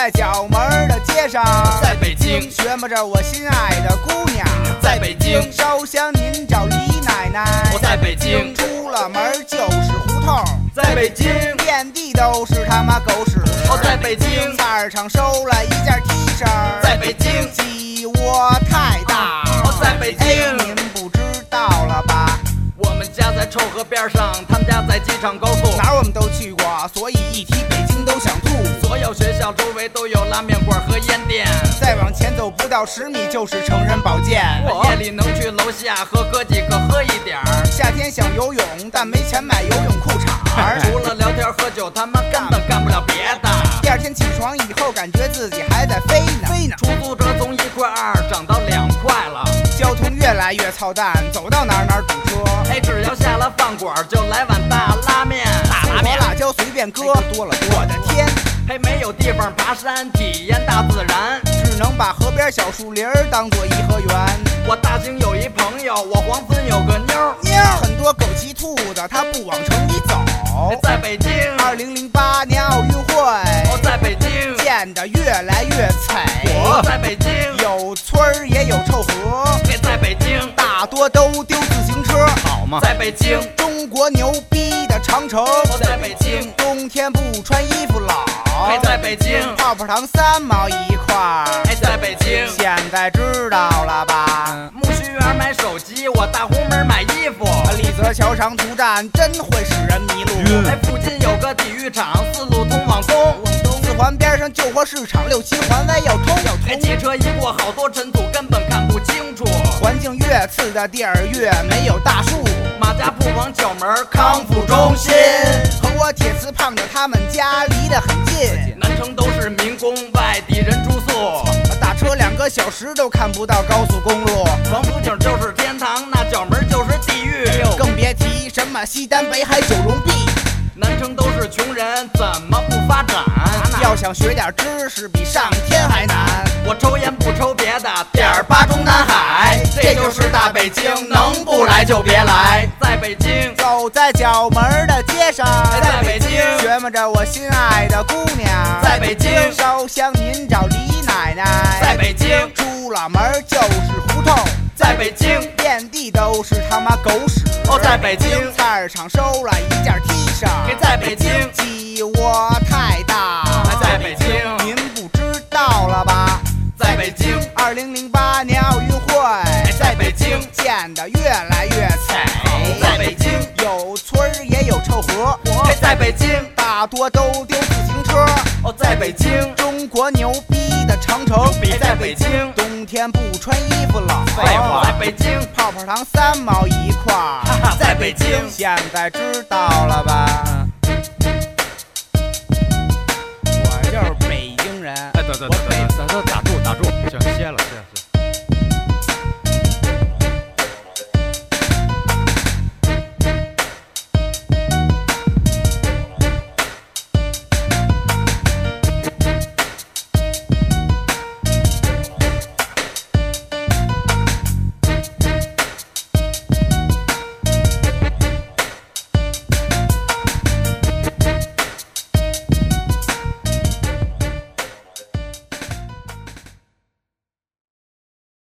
在角门的街上， 在北京学摸着我心爱的姑娘， 在北京烧香您找李奶奶， 我在北京出了门就是胡同， 在北京遍地都是他妈狗屎。 我在北京菜市场收了一件 T 恤， 在北京鸡窝太大， 我在北京您不知道了吧？ 我们家在臭河边上，他们家在机场高速， 哪儿我们都去过，所以一提北京都想吐。 所有学校周围都有拉面馆和烟店， 再往前走不到10米就是成人保健。 夜里能去楼下和哥几个喝一点儿。 夏天想游泳，但没钱买游泳裤衩除了聊天喝酒，他妈根本干不了别的。 第二天起床以后，感觉自己还在飞呢。 出租车从1.2块涨到2块了， 交通越来越操蛋，走到哪儿堵车。 只要下了饭馆就来碗大拉面， 我辣椒随便搁，多了我的天！ 没有地方爬山体验大自然， 只能把河边小树林当作颐和园。 我大兴有一朋友，我黄村有个妞， 很多狗急兔子，他不往城里走。 在北京 2008年奥运会， 在北京建得越来越美。 在北京有村儿也有臭河， 在北京大多都丢自行车， 好吗？在北京中国牛逼的长城， 在北京冬天不穿衣服冷。 在北京泡泡糖3毛1块， 在北京现在知道了吧？ 木樨园买手机，我大红门买衣服。 立泽桥上图站真会使人迷路。 附近有个体育场，4路通往东。 4环边上旧货市场，6、7环外要通。 汽车一过，好多尘土根本看不清楚。 环境越次的地儿越没有大树。 马家铺往角门康复中心， 和我铁丝胖的他们家离得很近。 南城都是民工，外地人住宿， 打车2个小时都看不到高速公路。 王府井就是天堂，那角门就是地狱， 更别提什么西单、北海、九龙壁。 南城都是穷人，怎么不发展？ 要想学点知识，比上天还难。 我抽烟不抽别的，点儿8中南海，这就是大北京，能不来就别来。在北京， 走在角门的街上， 在北京学摸着我心爱的姑娘， 在北京烧香您找李奶奶， 在北京出了门就是胡同， 在北京遍地都是他妈狗屎。 在北京菜市场收了一件 T 恤， 在北京鸡窝太大， 在北京您不知道了吧？ 在北京 2008年奥运会， 在北京建得越来越美。 在北京有村儿也有臭河， 在北京大多都丢自行车。 在北京中国牛逼的长城， 在北京冬天不穿衣服冷。 废话，在北京泡泡糖3毛1块， 在北京现在知道了吧？我就是北京人。 哎，等，打住，行，歇了。